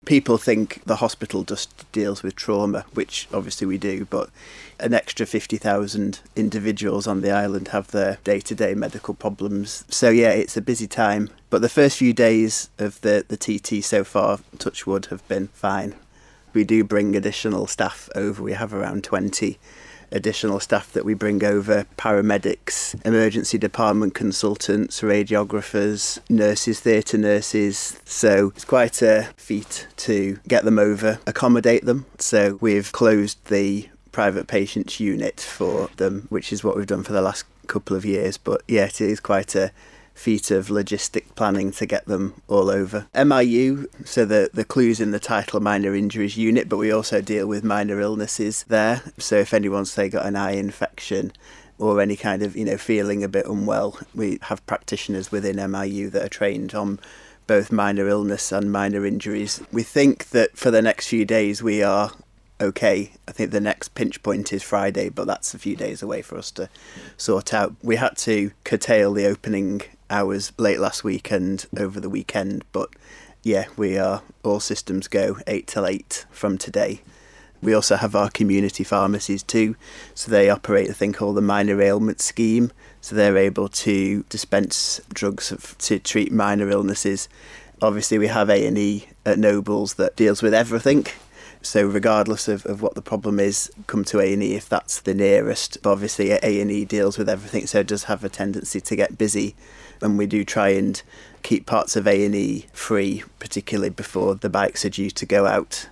People think the hospital just deals with trauma, which obviously we do, but an extra 50,000 individuals on the island have their day-to-day medical problems. So yeah, it's a busy time. But the first few days of the TT so far, touch wood, have been fine. We do bring additional staff over. We have around 20 additional staff that we bring over: paramedics, emergency department consultants, radiographers, nurses, theatre nurses. So it's quite a feat to get them over, accommodate them. So we've closed the private patients unit for them, which is what we've done for the last couple of years. But yeah, it is quite a feat of logistic planning to get them all over. MIU, so the clue's in the title, minor injuries unit, but we also deal with minor illnesses there. So if anyone's, say, got an eye infection or any kind of, feeling a bit unwell, we have practitioners within MIU that are trained on both minor illness and minor injuries. We think that for the next few days we are okay. I think the next pinch point is Friday, but that's a few days away for us to sort out. We had to curtail the opening hours late last week and over the weekend, but yeah, we are all systems go 8 till 8 from today. We also have our community pharmacies too, so they operate a thing called the minor ailment scheme, so they're able to dispense drugs to treat minor illnesses. Obviously we have A&E at Nobles that deals with everything. So regardless of what the problem is, come to A&E if that's the nearest. But obviously A&E deals with everything, so it does have a tendency to get busy. And we do try and keep parts of A&E free, particularly before the bikes are due to go out.